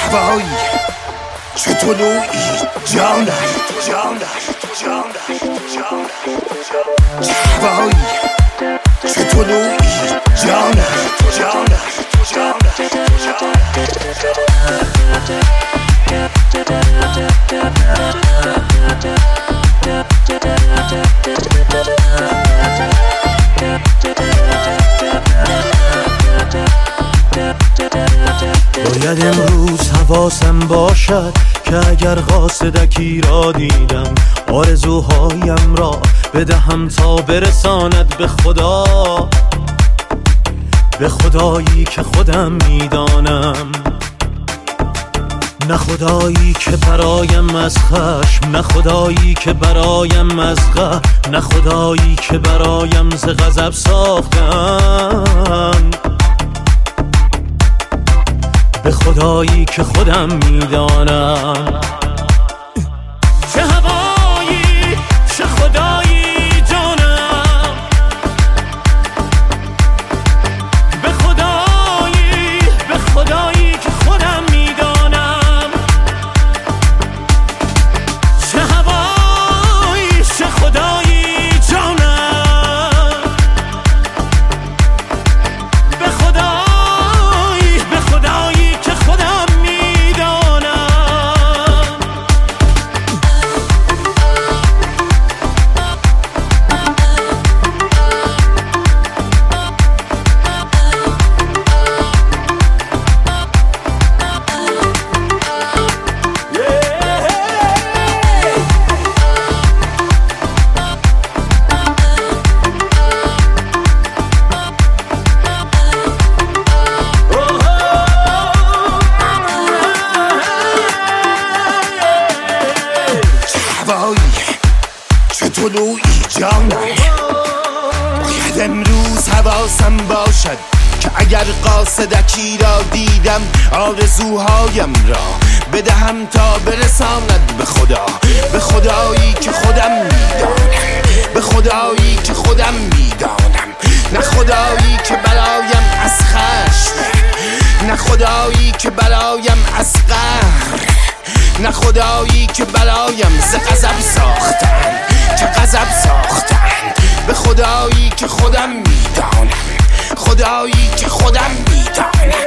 هوایی چه طلوعی جانم چه هوایی چه طلوعی جانم باید امروز حواسم باشد که اگر قاصدکی را دیدم آرزوهایم را بدهم تا برساند به خدا، به خدایی که خودم میدانم، نه خدایی که برایم از خشم، نه خدایی که برایم از قهر، نه خدایی که برایم ز غضب ساختن، به خدایی که خودم میدانم. چه هوایی چه خدایی جانم، به خدایی که خودم میدانم. چه هوایی چه خدایی جانم، به خدایی که خودم میدانم. چه طلوعی جانم باید امروز حواسم باشد که اگر قاصدکی را دیدم آرزوهایم را بدهم تا برساند به خدا، به خدایی که خودم میدانم، به خدایی که خودم میدانم، نه خدایی که برایم از خشم، نه خدایی که برایم از قهر، نه خدایی که برایم ز غضب ساختن، که غضب ساختن، به خدایی که خودم میدانم، خدایی که خودم میدانم.